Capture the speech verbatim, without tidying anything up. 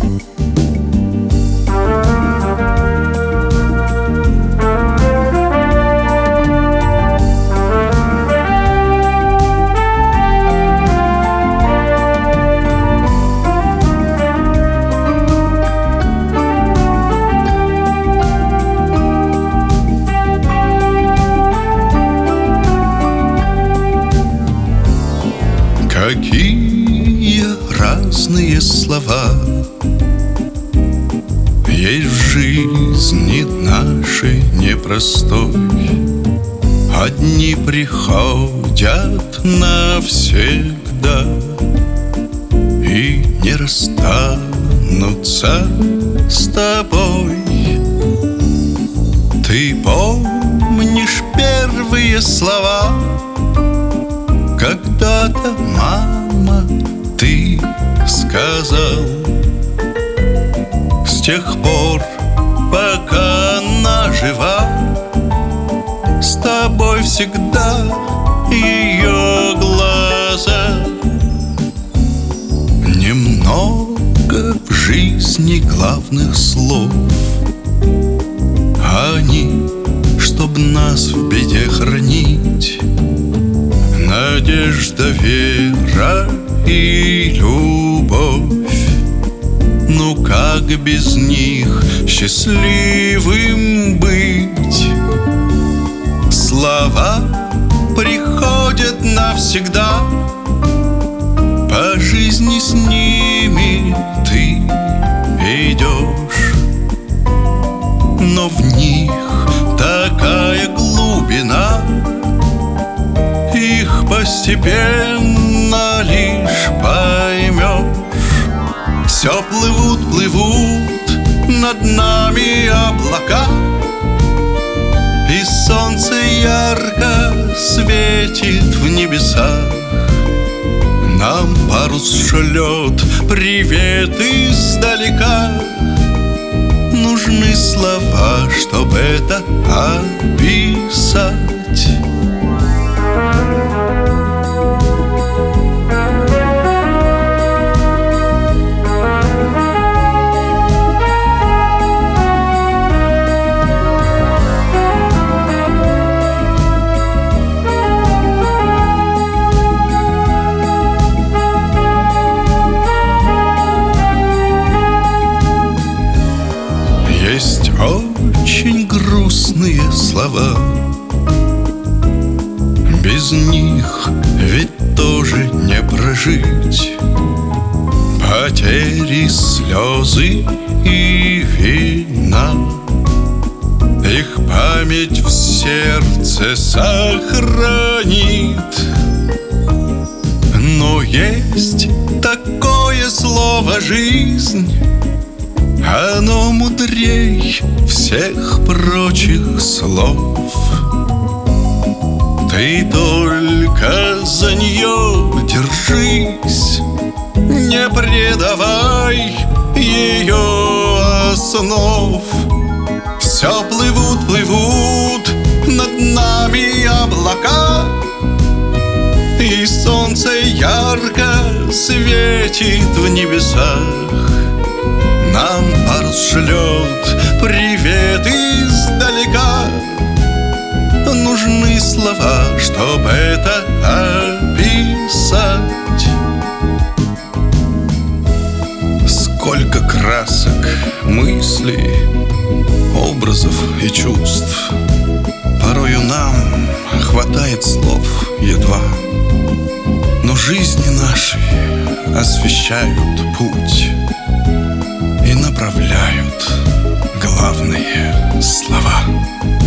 Какие разные слова есть в жизни нашей непростой. Одни приходят навсегда и не расстанутся с тобой. Ты помнишь первые слова? Когда-то, мама, ты сказал: с тех пор, пока она жива, с тобой всегда ее глаза. Немного в жизни главных слов, они, чтоб нас в беде хранить. Надежда, вера и любовь. Ну как без них счастливым быть? Слова приходят навсегда, по жизни с ними ты идешь. Но в них такая глубина, их постепенно лишь поймешь. Все плывут, плывут над нами облака, и солнце ярко светит в небесах. Нам парус шлет привет издалека. Нужны слова, чтобы это описать. Есть очень грустные слова, без них ведь тоже не прожить. Потери, слезы и вина, их память в сердце сохранит. Но есть такое слово «жизнь», оно мудрей всех прочих слов. Ты только за нее держись, не предавай ее основ. Все плывут, плывут над нами облака, и солнце ярко светит в небесах. Нам парус шлет привет издалека. Нужны слова, чтобы это описать. Сколько красок, мыслей, образов и чувств. Порою нам хватает слов едва, но жизни наши освещают путь и направляют главные слова.